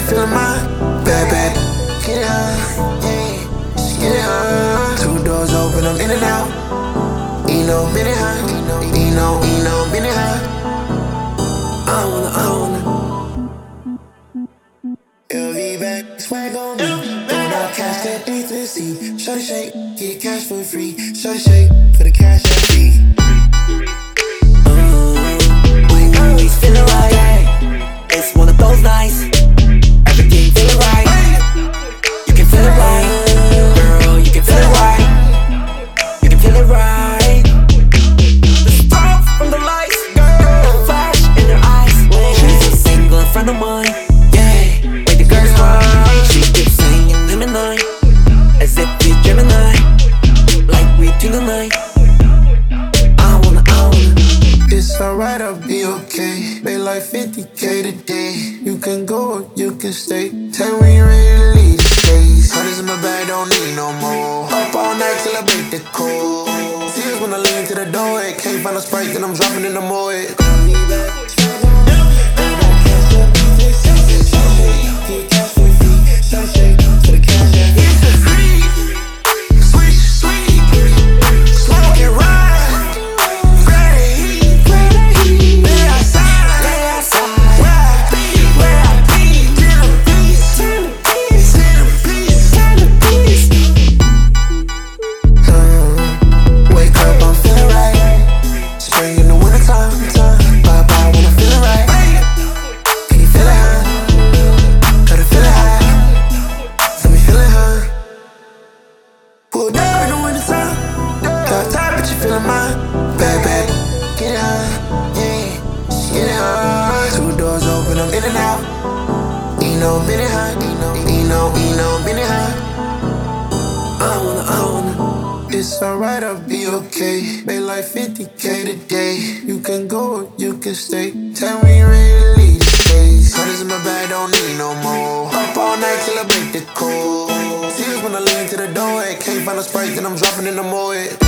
feeling mine. Bad, bad, get it high, yeah, just get it high. Two doors open, I'm in and out. Eno, minute high, Eno, minute high. I wanna LV back, swag on me. Throwing out cash that A to C. Shorty shake, get cash for free. Shorty shake, for the cash at fee. We always feeling right. It's one of those nights. Everything feeling right. You can feel it right, girl. You can feel it right. You can feel it right. The spark from the lights, girl. The flash in her eyes. She's a single friend of mine. As if we Gemini, like we do tonight. I wanna. It's alright, I'll be okay. Pay like 50K today. You can go or you can stay. Tell me when you're ready to leave the space. Hundreds in my bag, don't need no more. Up all night till I break the code. Tears when I lean to the doorway. Can't find a Sprite, then I'm dropping in the Moet. Feeling mine, bad, bad, get it high, yeah, just get it high. Two doors open, I'm in and out. Eno, minute high, Eno, minute high. I wanna. It's alright, I'll be okay. Pay like 50K today. You can go or you can stay. Tell me when you're ready to leave the space. Hundreds in my bag, don't need no more. Up all night till I break the code. Tears when I lean to the doorway. Can't find a Sprite, then I'm dropping in the Moet.